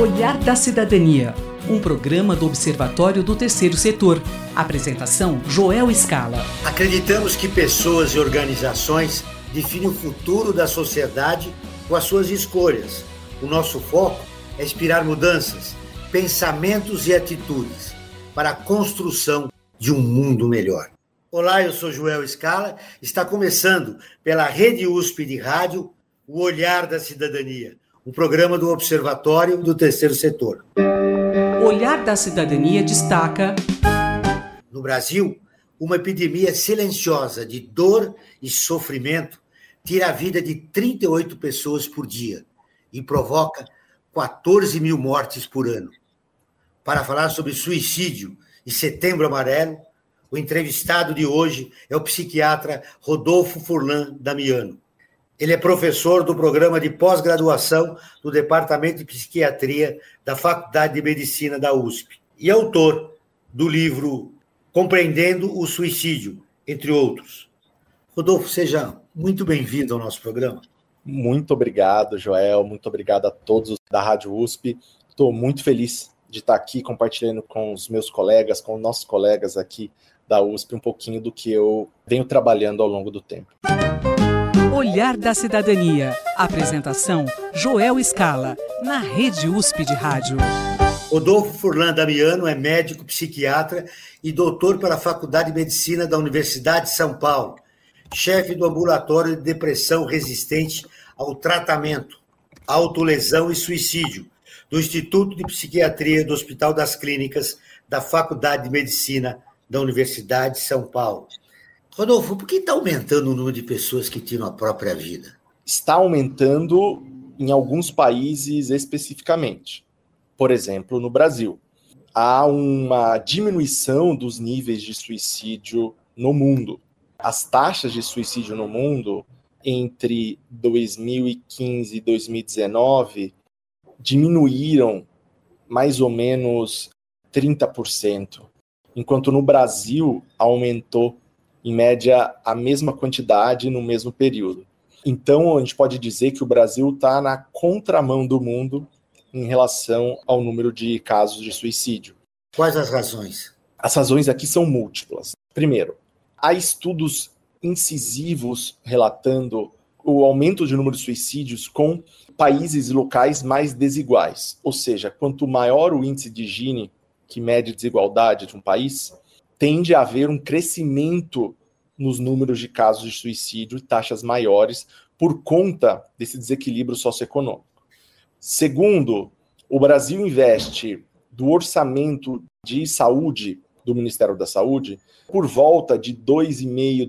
Olhar da Cidadania, um programa do Observatório do Terceiro Setor. Apresentação, Joel Scala. Acreditamos que pessoas e organizações definem o futuro da sociedade com as suas escolhas. O nosso foco é inspirar mudanças, pensamentos e atitudes para a construção de um mundo melhor. Olá, eu sou Joel Scala. Está começando pela Rede USP de Rádio, o Olhar da Cidadania, um programa do Observatório do Terceiro Setor. Olhar da Cidadania destaca: no Brasil, uma epidemia silenciosa de dor e sofrimento tira a vida de 38 pessoas por dia e provoca 14 mil mortes por ano. Para falar sobre suicídio e Setembro Amarelo, o entrevistado de hoje é o psiquiatra Rodolfo Furlan Damiano. Ele é professor do programa de pós-graduação do Departamento de Psiquiatria da Faculdade de Medicina da USP e autor do livro Compreendendo o Suicídio, entre outros. Rodolfo, seja muito bem-vindo ao nosso programa. Muito obrigado, Joel. Muito obrigado a todos da Rádio USP. Estou muito feliz de estar aqui compartilhando com os meus colegas, com nossos colegas aqui da USP, um pouquinho do que eu venho trabalhando ao longo do tempo. Olhar da Cidadania. Apresentação, Joel Scala, na Rede USP de Rádio. Rodolfo Furlan Damiano é médico, psiquiatra e doutor pela Faculdade de Medicina da Universidade de São Paulo, chefe do ambulatório de depressão resistente ao tratamento, autolesão e suicídio, do Instituto de Psiquiatria do Hospital das Clínicas da Faculdade de Medicina da Universidade de São Paulo. Rodolfo, por que está aumentando o número de pessoas que tiram a própria vida? Está aumentando em alguns países especificamente. Por exemplo, no Brasil. Há uma diminuição dos níveis de suicídio no mundo. As taxas de suicídio no mundo, entre 2015 e 2019, diminuíram mais ou menos 30%, enquanto no Brasil aumentou, em média, a mesma quantidade no mesmo período. Então, a gente pode dizer que o Brasil está na contramão do mundo em relação ao número de casos de suicídio. Quais as razões? As razões aqui são múltiplas. Primeiro, há estudos incisivos relatando o aumento de número de suicídios com países e locais mais desiguais. Ou seja, quanto maior o índice de Gini, que mede a desigualdade de um país, tende a haver um crescimento nos números de casos de suicídio e taxas maiores por conta desse desequilíbrio socioeconômico. Segundo, o Brasil investe do orçamento de saúde do Ministério da Saúde por volta de 2,5%,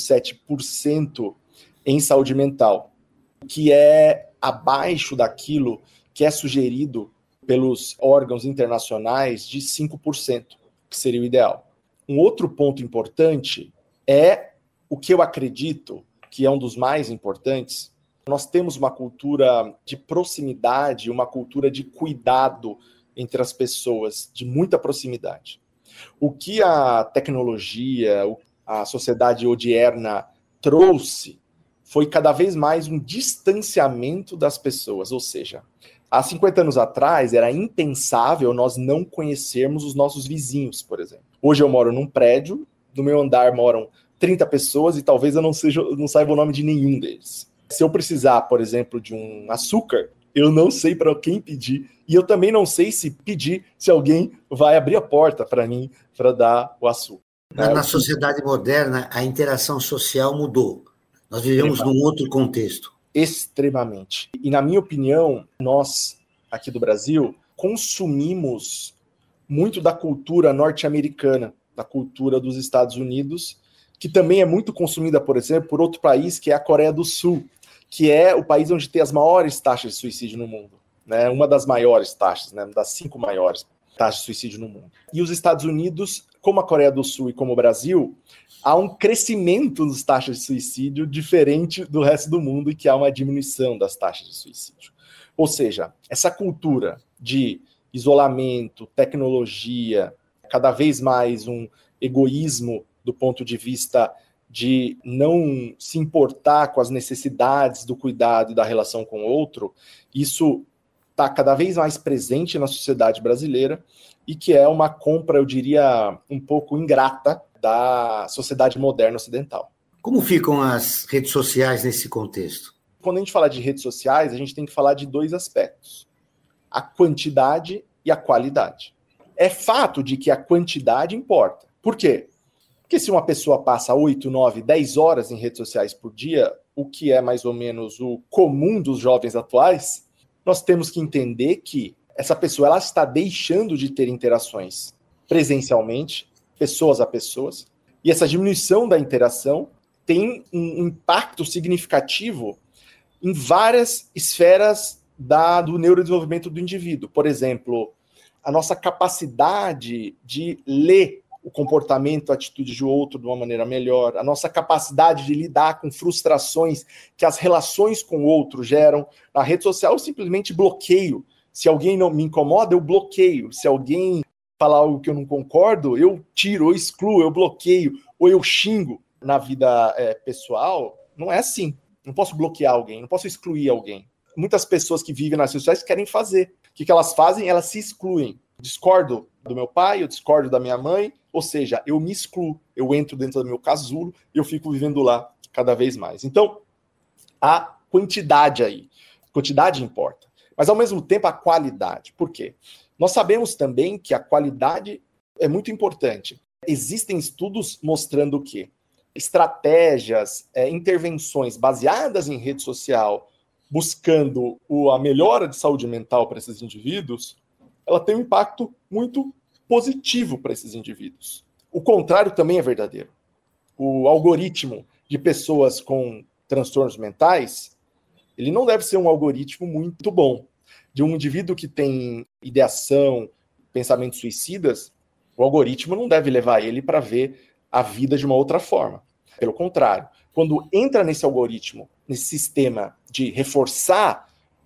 2,7% em saúde mental, que é abaixo daquilo que é sugerido pelos órgãos internacionais de 5%, que seria o ideal. Um outro ponto importante é o que eu acredito que é um dos mais importantes. Nós temos uma cultura de proximidade, uma cultura de cuidado entre as pessoas, de muita proximidade. O que a tecnologia, a sociedade odierna trouxe foi cada vez mais um distanciamento das pessoas, ou seja, há 50 anos atrás era impensável nós não conhecermos os nossos vizinhos, por exemplo. Hoje eu moro num prédio, no meu andar moram 30 pessoas e talvez eu não saiba o nome de nenhum deles. Se eu precisar, por exemplo, de um açúcar, eu não sei para quem pedir. E eu também não sei se pedir, se alguém vai abrir a porta para mim para dar o açúcar. Na sociedade moderna, a interação social mudou. Nós vivemos num outro contexto. Extremamente. E, na minha opinião, nós, aqui do Brasil, consumimos muito da cultura norte-americana, da cultura dos Estados Unidos, que também é muito consumida, por exemplo, por outro país, que é a Coreia do Sul, que é o país onde tem as maiores taxas de suicídio no mundo, né? Uma das maiores taxas, né? Das 5 maiores taxas de suicídio no mundo. E os Estados Unidos, como a Coreia do Sul e como o Brasil, há um crescimento nas taxas de suicídio diferente do resto do mundo e que há uma diminuição das taxas de suicídio. Ou seja, essa cultura de isolamento, tecnologia, cada vez mais um egoísmo do ponto de vista de não se importar com as necessidades do cuidado e da relação com o outro, isso está cada vez mais presente na sociedade brasileira e que é uma compra, eu diria, um pouco ingrata da sociedade moderna ocidental. Como ficam as redes sociais nesse contexto? Quando a gente fala de redes sociais, a gente tem que falar de dois aspectos: a quantidade e a qualidade. É fato de que a quantidade importa. Por quê? Porque se uma pessoa passa 8, 9, 10 horas em redes sociais por dia, o que é mais ou menos o comum dos jovens atuais, nós temos que entender que essa pessoa ela está deixando de ter interações presencialmente, pessoas a pessoas, e essa diminuição da interação tem um impacto significativo em várias esferas do neurodesenvolvimento do indivíduo. Por exemplo, a nossa capacidade de ler o comportamento, a atitude de outro de uma maneira melhor, a nossa capacidade de lidar com frustrações que as relações com o outro geram. Na rede social, eu simplesmente bloqueio. Se alguém não me incomoda, eu bloqueio. Se alguém falar algo que eu não concordo, eu tiro, eu excluo, eu bloqueio, ou eu xingo. Na vida pessoal, não é assim. Não posso bloquear alguém, não posso excluir alguém. Muitas pessoas que vivem nas redes sociais querem fazer. O que elas fazem? Elas se excluem. Discordo do meu pai, eu discordo da minha mãe, ou seja, eu me excluo, eu entro dentro do meu casulo e eu fico vivendo lá cada vez mais. Então, a quantidade aí, quantidade importa, mas ao mesmo tempo a qualidade. Por quê? Nós sabemos também que a qualidade é muito importante. Existem estudos mostrando que estratégias, intervenções baseadas em rede social, buscando a melhora de saúde mental para esses indivíduos, ela tem um impacto muito positivo para esses indivíduos. O contrário também é verdadeiro. O algoritmo de pessoas com transtornos mentais, ele não deve ser um algoritmo muito bom. De um indivíduo que tem ideação, pensamentos suicidas, o algoritmo não deve levar ele para ver a vida de uma outra forma. Pelo contrário, quando entra nesse algoritmo, nesse sistema de reforçar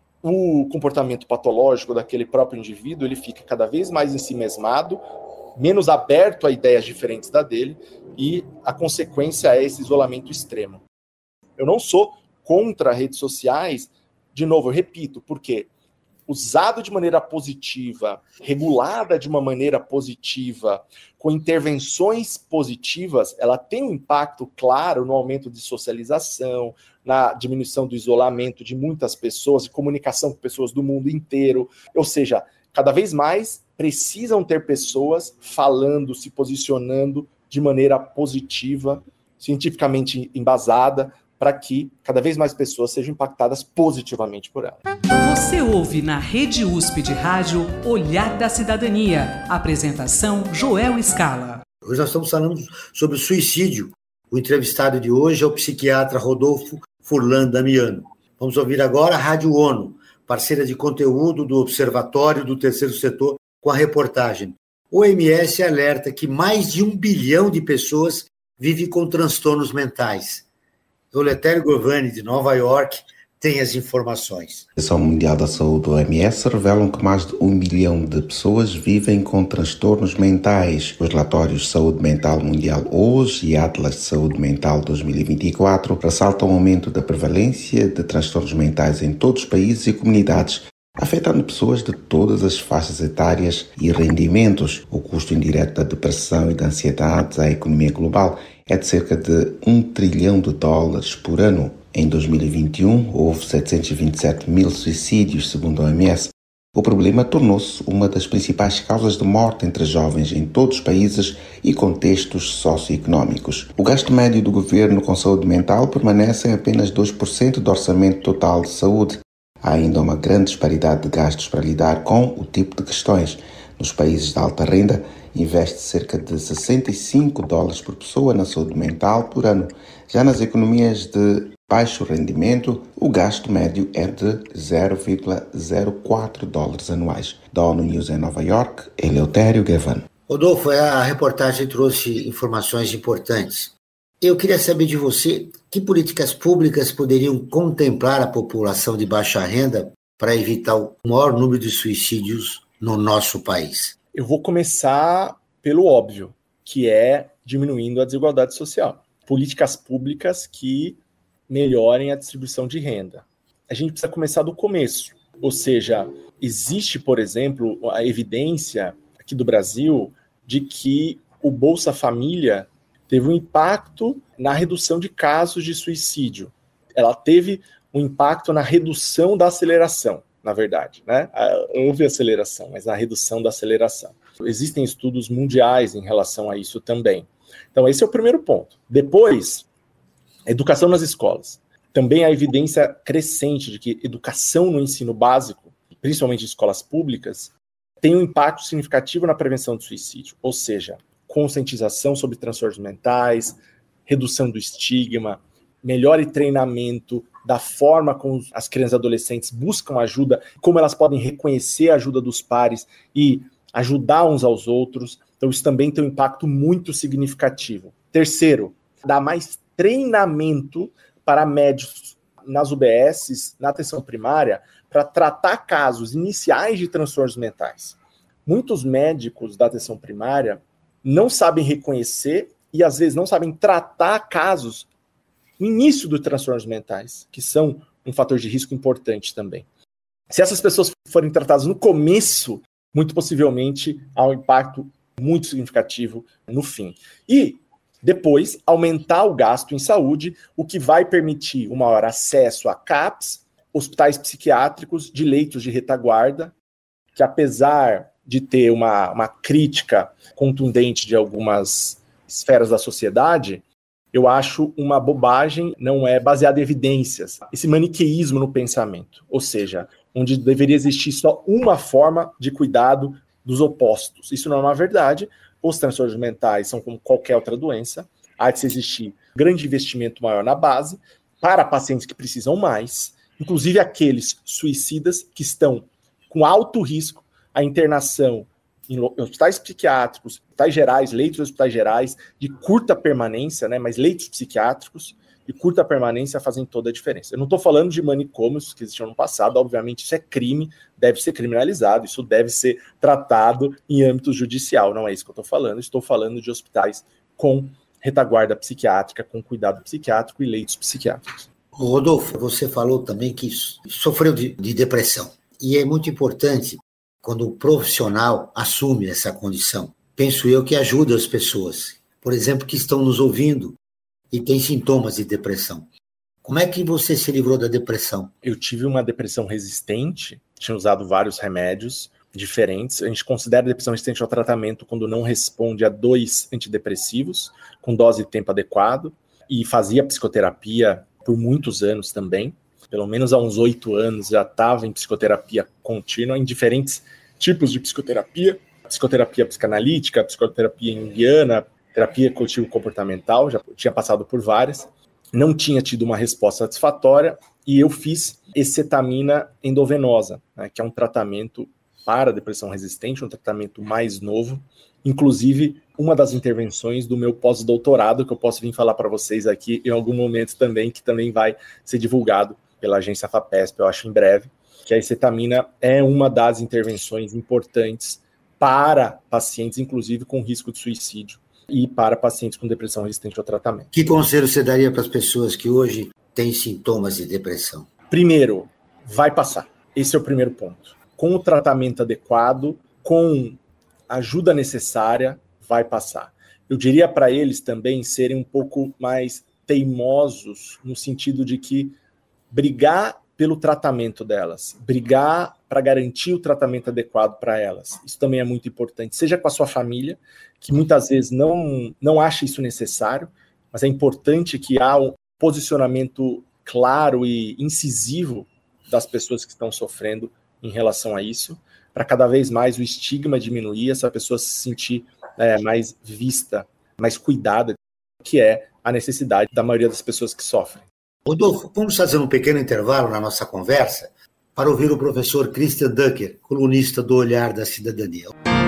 o comportamento patológico daquele próprio indivíduo, ele fica cada vez mais ensimesmado, menos aberto a ideias diferentes da dele, e a consequência é esse isolamento extremo. Eu não sou contra redes sociais, de novo, eu repito, porque usado de maneira positiva, regulada de uma maneira positiva, com intervenções positivas, ela tem um impacto claro no aumento de socialização, na diminuição do isolamento de muitas pessoas, de comunicação com pessoas do mundo inteiro. Ou seja, cada vez mais precisam ter pessoas falando, se posicionando de maneira positiva, cientificamente embasada, para que cada vez mais pessoas sejam impactadas positivamente por ela. Você ouve na Rede USP de Rádio Olhar da Cidadania. Apresentação Joel Scala. Hoje nós estamos falando sobre o suicídio. O entrevistado de hoje é o psiquiatra Rodolfo Furlan Damiano. Vamos ouvir agora a Rádio ONU, parceira de conteúdo do Observatório do Terceiro Setor, com a reportagem. O OMS alerta que mais de 1 bilhão de pessoas vivem com transtornos mentais. O Letélio Govani, de Nova York, tem as informações. A Organização Mundial da Saúde, OMS, revelam que mais de 1 bilhão de pessoas vivem com transtornos mentais. Os relatórios de Saúde Mental Mundial hoje e Atlas de Saúde Mental 2024 ressaltam o aumento da prevalência de transtornos mentais em todos os países e comunidades, afetando pessoas de todas as faixas etárias e rendimentos. O custo indireto da depressão e da ansiedade à economia global é de cerca de $1 trilhão por ano. Em 2021, houve 727 mil suicídios, segundo a OMS. O problema tornou-se uma das principais causas de morte entre jovens em todos os países e contextos socioeconómicos. O gasto médio do governo com saúde mental permanece em apenas 2% do orçamento total de saúde. Há ainda uma grande disparidade de gastos para lidar com o tipo de questões. Nos países de alta renda, investe cerca de $65 por pessoa na saúde mental por ano. Já nas economias de baixo rendimento, o gasto médio é de $0,04 anuais. Da ONU News em Nova York, Eleutério Gavan. Rodolfo, a reportagem trouxe informações importantes. Eu queria saber de você que políticas públicas poderiam contemplar a população de baixa renda para evitar o maior número de suicídios no nosso país. Eu vou começar pelo óbvio, que é diminuindo a desigualdade social. Políticas públicas que melhorem a distribuição de renda. A gente precisa começar do começo. Ou seja, existe, por exemplo, a evidência aqui do Brasil de que o Bolsa Família teve um impacto na redução de casos de suicídio. Ela teve um impacto na redução da aceleração, na verdade, né? Houve aceleração, mas na redução da aceleração. Existem estudos mundiais em relação a isso também. Então, esse é o primeiro ponto. Depois, educação nas escolas. Também há evidência crescente de que educação no ensino básico, principalmente em escolas públicas, tem um impacto significativo na prevenção do suicídio. Ou seja, conscientização sobre transtornos mentais, redução do estigma, melhor treinamento da forma como as crianças e adolescentes buscam ajuda, como elas podem reconhecer a ajuda dos pares e ajudar uns aos outros. Então, isso também tem um impacto muito significativo. Terceiro, dar mais treinamento para médicos nas UBSs, na atenção primária, para tratar casos iniciais de transtornos mentais. Muitos médicos da atenção primária não sabem reconhecer e, às vezes, não sabem tratar casos no início dos transtornos mentais, que são um fator de risco importante também. Se essas pessoas forem tratadas no começo, muito possivelmente há um impacto muito significativo no fim. E depois, aumentar o gasto em saúde, o que vai permitir um maior acesso a CAPs, hospitais psiquiátricos de leitos de retaguarda, que apesar de ter uma crítica contundente de algumas esferas da sociedade, eu acho uma bobagem, não é baseado em evidências. Esse maniqueísmo no pensamento, ou seja, onde deveria existir só uma forma de cuidado dos opostos. Isso não é uma verdade. Os transtornos mentais são como qualquer outra doença. Há de existir grande investimento maior na base para pacientes que precisam mais, inclusive aqueles suicidas que estão com alto risco, a internação em hospitais psiquiátricos, hospitais gerais, leitos de hospitais gerais, de curta permanência, né, mas leitos psiquiátricos de curta permanência fazem toda a diferença. Eu não estou falando de manicômios que existiam no passado, obviamente isso é crime, deve ser criminalizado, isso deve ser tratado em âmbito judicial, não é isso que eu estou falando de hospitais com retaguarda psiquiátrica, com cuidado psiquiátrico e leitos psiquiátricos. Rodolfo, você falou também que sofreu de depressão, e é muito importante quando o profissional assume essa condição. Penso eu que ajuda as pessoas, por exemplo, que estão nos ouvindo e têm sintomas de depressão. Como é que você se livrou da depressão? Eu tive uma depressão resistente, tinha usado vários remédios diferentes. A gente considera a depressão resistente ao tratamento quando não responde a 2 antidepressivos, com dose e tempo adequado, e fazia psicoterapia por muitos anos também. Pelo menos há uns 8 anos já estava em psicoterapia contínua, em diferentes tipos de psicoterapia psicanalítica, psicoterapia junguiana, terapia cognitivo-comportamental, já tinha passado por várias, não tinha tido uma resposta satisfatória, e eu fiz escetamina endovenosa, né, que é um tratamento para depressão resistente, um tratamento mais novo, inclusive uma das intervenções do meu pós-doutorado, que eu posso vir falar para vocês aqui em algum momento também, que também vai ser divulgado pela agência FAPESP, eu acho em breve, que a escetamina é uma das intervenções importantes para pacientes, inclusive com risco de suicídio, e para pacientes com depressão resistente ao tratamento. Que conselho você daria para as pessoas que hoje têm sintomas de depressão? Primeiro, vai passar. Esse é o primeiro ponto. Com o tratamento adequado, com a ajuda necessária, vai passar. Eu diria para eles também serem um pouco mais teimosos, no sentido de que brigar pelo tratamento delas, brigar para garantir o tratamento adequado para elas. Isso também é muito importante, seja com a sua família, que muitas vezes não acha isso necessário, mas é importante que há um posicionamento claro e incisivo das pessoas que estão sofrendo em relação a isso, para cada vez mais o estigma diminuir, essa pessoa se sentir mais vista, mais cuidada, que é a necessidade da maioria das pessoas que sofrem. Rodolfo, vamos fazer um pequeno intervalo na nossa conversa para ouvir o professor Christian Dunker, colunista do Olhar da Cidadania.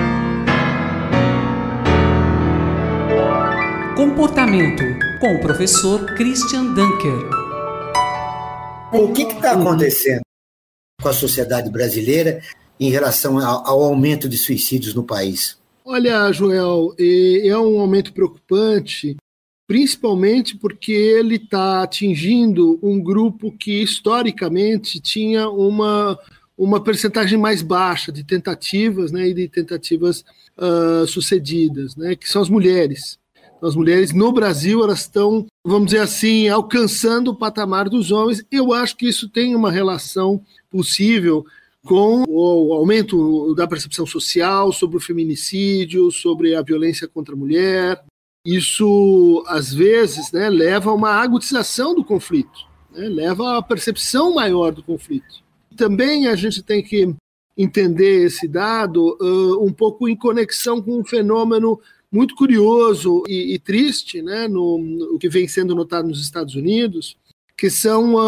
Comportamento, com o professor Christian Dunker. O que está acontecendo com a sociedade brasileira em relação ao aumento de suicídios no país? Olha, Joel, é um aumento preocupante, principalmente porque ele está atingindo um grupo que historicamente tinha uma uma percentagem mais baixa de tentativas, né, e de tentativas sucedidas, né, que são as mulheres. Então, as mulheres no Brasil, elas estão, vamos dizer assim, alcançando o patamar dos homens. Eu acho que isso tem uma relação possível com o aumento da percepção social sobre o feminicídio, sobre a violência contra a mulher. Isso, às vezes, né, leva a uma agudização do conflito, né, leva a percepção maior do conflito. Também a gente tem que entender esse dado um pouco em conexão com um fenômeno muito curioso e triste, né, o que vem sendo notado nos Estados Unidos, que são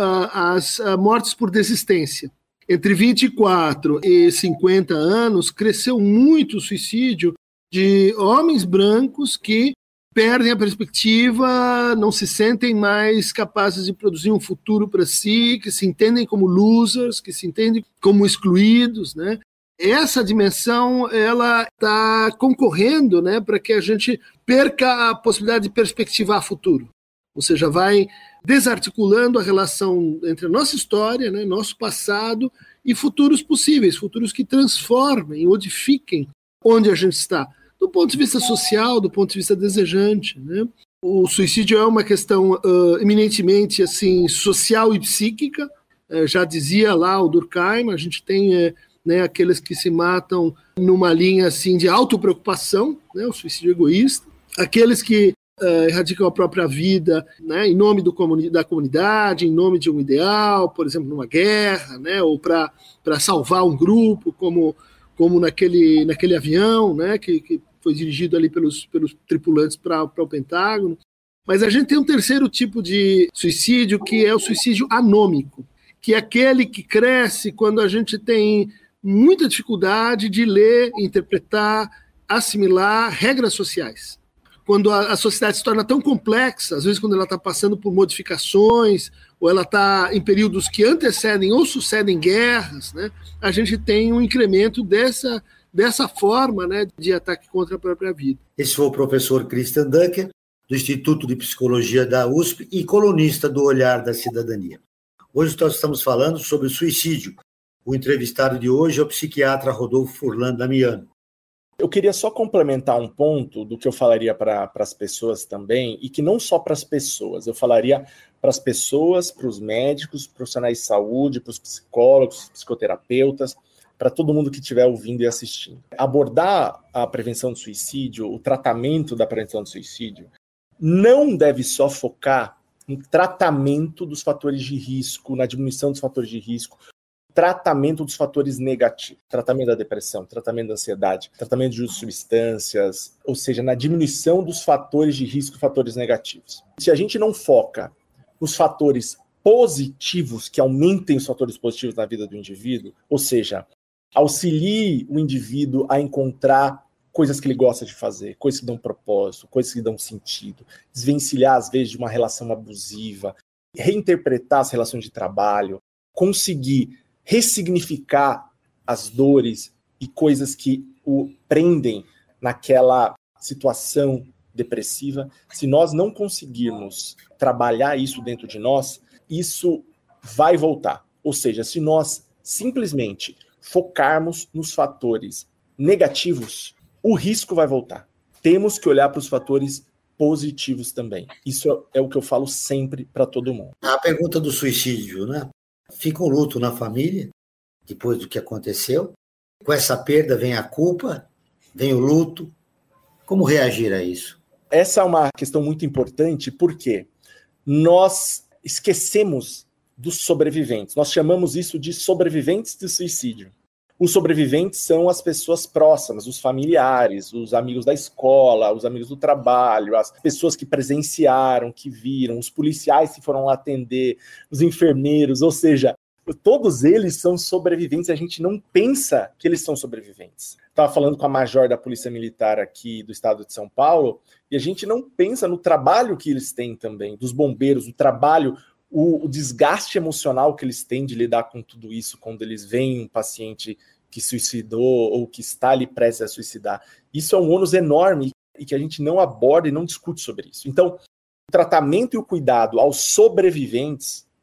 as mortes por desistência. Entre 24 e 50 anos, cresceu muito o suicídio de homens brancos que perdem a perspectiva, não se sentem mais capazes de produzir um futuro para si, que se entendem como losers, que se entendem como excluídos, né? Essa dimensão, ela está concorrendo, né, para que a gente perca a possibilidade de perspectivar futuro. Ou seja, vai desarticulando a relação entre a nossa história, né, nosso passado e futuros possíveis, futuros que transformem, modifiquem onde a gente está. Do ponto de vista social, do ponto de vista desejante, né? O suicídio é uma questão eminentemente assim, social e psíquica. Já dizia lá o Durkheim, a gente tem né, aqueles que se matam numa linha assim, de autopreocupação, né, o suicídio egoísta. Aqueles que erradicam a própria vida, né, em nome da comunidade, em nome de um ideal, por exemplo, numa guerra, né, ou para salvar um grupo, como naquele avião, né, que foi dirigido ali pelos tripulantes para o Pentágono. Mas a gente tem um terceiro tipo de suicídio, que é o suicídio anômico, que é aquele que cresce quando a gente tem muita dificuldade de ler, interpretar, assimilar regras sociais. Quando a sociedade se torna tão complexa, às vezes quando ela está passando por modificações, ou ela está em períodos que antecedem ou sucedem guerras, né, a gente tem um incremento dessa forma, né, de ataque contra a própria vida. Esse foi o professor Christian Dunker, do Instituto de Psicologia da USP e colunista do Olhar da Cidadania. Hoje nós estamos falando sobre o suicídio. O entrevistado de hoje é o psiquiatra Rodolfo Furlan Damiano. Eu queria só complementar um ponto do que eu falaria para as pessoas também, e que não só para as pessoas, eu falaria para as pessoas, para os médicos, profissionais de saúde, para os psicólogos, psicoterapeutas, para todo mundo que estiver ouvindo e assistindo. Abordar a prevenção do suicídio, o tratamento da prevenção do suicídio, não deve só focar no tratamento dos fatores de risco, na diminuição dos fatores de risco, tratamento dos fatores negativos, tratamento da depressão, tratamento da ansiedade, tratamento de uso de substâncias, ou seja, na diminuição dos fatores de risco e fatores negativos. Se a gente não foca nos fatores positivos, que aumentem os fatores positivos na vida do indivíduo, ou seja, auxilie o indivíduo a encontrar coisas que ele gosta de fazer, coisas que dão propósito, coisas que dão sentido, desvencilhar, às vezes, de uma relação abusiva, reinterpretar as relações de trabalho, conseguir ressignificar as dores e coisas que o prendem naquela situação depressiva. Se nós não conseguirmos trabalhar isso dentro de nós, isso vai voltar. Ou seja, se nós simplesmente focarmos nos fatores negativos, o risco vai voltar. Temos que olhar para os fatores positivos também. Isso é o que eu falo sempre para todo mundo. A pergunta do suicídio, né? Fica um luto na família, depois do que aconteceu. Com essa perda vem a culpa, vem o luto. Como reagir a isso? Essa é uma questão muito importante, porque nós esquecemos dos sobreviventes. Nós chamamos isso de sobreviventes de suicídio. Os sobreviventes são as pessoas próximas, os familiares, os amigos da escola, os amigos do trabalho, as pessoas que presenciaram, que viram, os policiais que foram lá atender, os enfermeiros, ou seja, todos eles são sobreviventes, a gente não pensa que eles são sobreviventes. Estava falando com a major da Polícia Militar aqui do estado de São Paulo, e a gente não pensa no trabalho que eles têm também, dos bombeiros, o trabalho, o desgaste emocional que eles têm de lidar com tudo isso, quando eles veem um paciente que suicidou ou que está ali prestes a suicidar. Isso é um ônus enorme e que a gente não aborda e não discute sobre isso. Então, o tratamento e o cuidado aos sobreviventes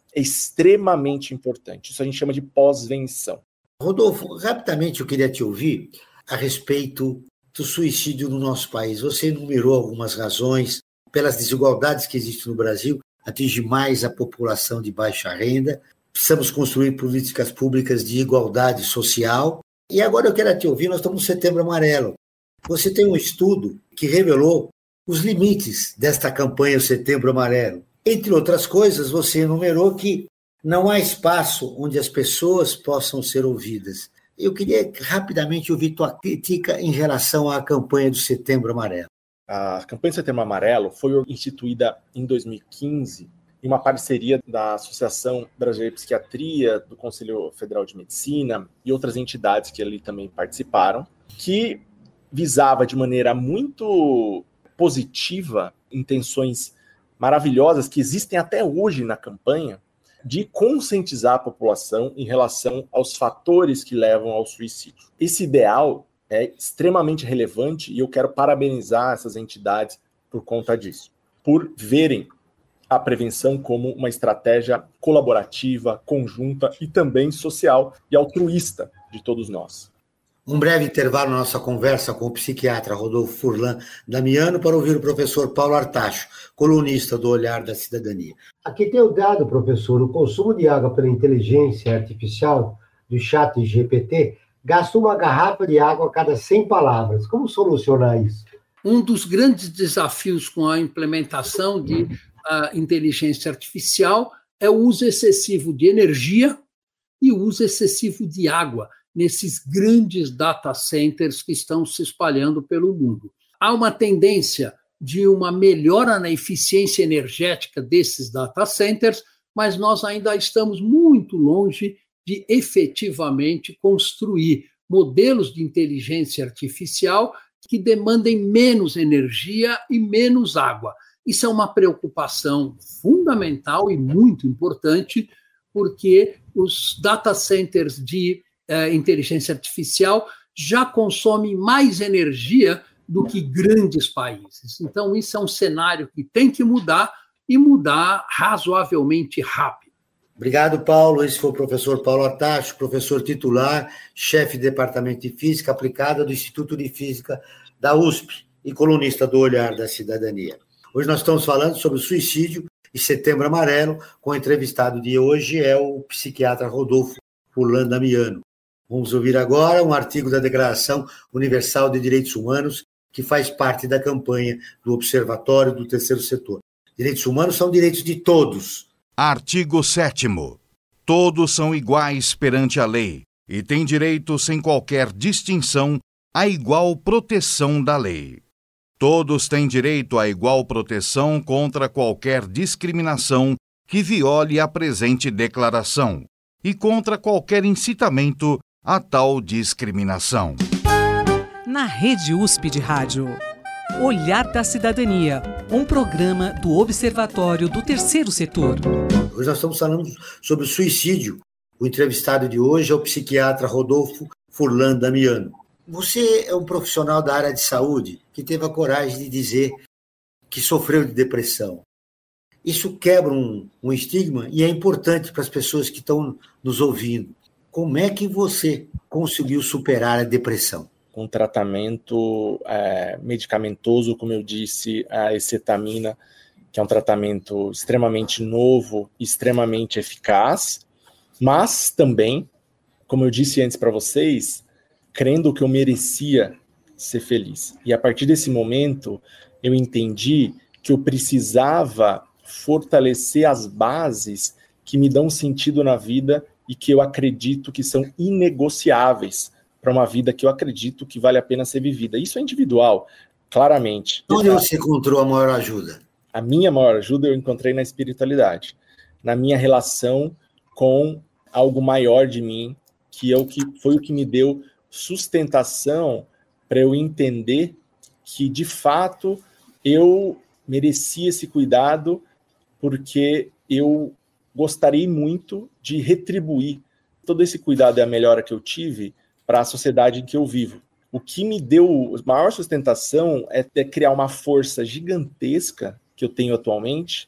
é extremamente importante. Isso a gente chama de pós-venção. Rodolfo, rapidamente eu queria te ouvir a respeito do suicídio no nosso país. Você enumerou algumas razões pelas desigualdades que existem no Brasil, atinge mais a população de baixa renda, precisamos construir políticas públicas de igualdade social. E agora eu quero te ouvir, nós estamos no Setembro Amarelo. Você tem um estudo que revelou os limites desta campanha Setembro Amarelo. Entre outras coisas, você enumerou que não há espaço onde as pessoas possam ser ouvidas. Eu queria rapidamente ouvir tua crítica em relação à campanha do Setembro Amarelo. A campanha do Setembro Amarelo foi instituída em 2015 em uma parceria da Associação Brasileira de Psiquiatria, do Conselho Federal de Medicina e outras entidades que ali também participaram, que visava de maneira muito positiva intenções maravilhosas que existem até hoje na campanha de conscientizar a população em relação aos fatores que levam ao suicídio. Esse ideal é extremamente relevante e eu quero parabenizar essas entidades por conta disso, por verem a prevenção como uma estratégia colaborativa, conjunta e também social e altruísta de todos nós. Um breve intervalo na nossa conversa com o psiquiatra Rodolfo Furlan Damiano para ouvir o professor Paulo Artacho, colunista do Olhar da Cidadania. Aqui tem o dado, professor, o consumo de água pela inteligência artificial do chat GPT gasta uma garrafa de água a cada 100 palavras. Como solucionar isso? Um dos grandes desafios com a implementação de inteligência artificial é o uso excessivo de energia e o uso excessivo de água nesses grandes data centers que estão se espalhando pelo mundo. Há uma tendência de uma melhora na eficiência energética desses data centers, mas nós ainda estamos muito longe de efetivamente construir modelos de inteligência artificial que demandem menos energia e menos água. Isso é uma preocupação fundamental e muito importante, porque os data centers de inteligência artificial já consomem mais energia do que grandes países. Então, isso é um cenário que tem que mudar e mudar razoavelmente rápido. Obrigado, Paulo. Esse foi o professor Paulo Artacho, professor titular, chefe de Departamento de Física Aplicada do Instituto de Física da USP e colunista do Olhar da Cidadania. Hoje nós estamos falando sobre o suicídio e Setembro Amarelo, com o entrevistado de hoje é o psiquiatra Rodolfo Furlan Damiano. Vamos ouvir agora um artigo da Declaração Universal de Direitos Humanos, que faz parte da campanha do Observatório do Terceiro Setor. Direitos humanos são direitos de todos. Artigo 7º. Todos são iguais perante a lei e têm direito, sem qualquer distinção, à igual proteção da lei. Todos têm direito à igual proteção contra qualquer discriminação que viole a presente declaração e contra qualquer incitamento a tal discriminação. Na Rede USP de Rádio, Olhar da Cidadania, um programa do Observatório do Terceiro Setor. Hoje nós estamos falando sobre o suicídio. O entrevistado de hoje é o psiquiatra Rodolfo Furlan Damiano. Você é um profissional da área de saúde que teve a coragem de dizer que sofreu de depressão. Isso quebra um estigma e é importante para as pessoas que estão nos ouvindo. Como é que você conseguiu superar a depressão? Com tratamento medicamentoso, como eu disse, a escetamina, que é um tratamento extremamente novo, extremamente eficaz, mas também, como eu disse antes para vocês, crendo que eu merecia ser feliz. E a partir desse momento, eu entendi que eu precisava fortalecer as bases que me dão sentido na vida e que eu acredito que são inegociáveis para uma vida que eu acredito que vale a pena ser vivida. Isso é individual, claramente. Onde você encontrou a maior ajuda? A minha maior ajuda eu encontrei na espiritualidade, na minha relação com algo maior de mim, que foi o que me deu sustentação para eu entender que, de fato, eu merecia esse cuidado, porque eu gostaria muito de retribuir todo esse cuidado e a melhora que eu tive para a sociedade em que eu vivo. O que me deu maior sustentação é criar uma força gigantesca que eu tenho atualmente,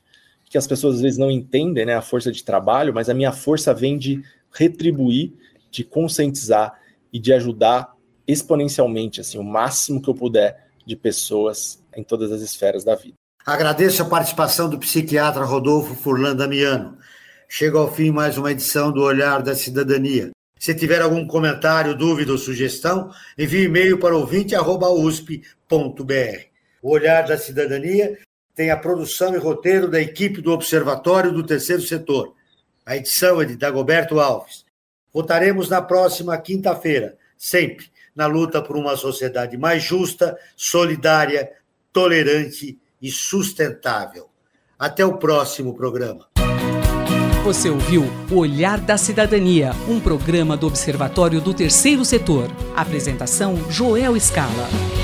que as pessoas às vezes não entendem, né, a força de trabalho, mas a minha força vem de retribuir, de conscientizar e de ajudar exponencialmente, assim, o máximo que eu puder de pessoas em todas as esferas da vida. Agradeço a participação do psiquiatra Rodolfo Furlan Damiano. Chega ao fim mais uma edição do Olhar da Cidadania. Se tiver algum comentário, dúvida ou sugestão, envie e-mail para ouvinte@usp.br. O Olhar da Cidadania tem a produção e roteiro da equipe do Observatório do Terceiro Setor. A edição é de Dagoberto Alves. Voltaremos na próxima quinta-feira, sempre na luta por uma sociedade mais justa, solidária, tolerante e sustentável. Até o próximo programa. Você ouviu o Olhar da Cidadania, um programa do Observatório do Terceiro Setor. Apresentação: Joel Scala.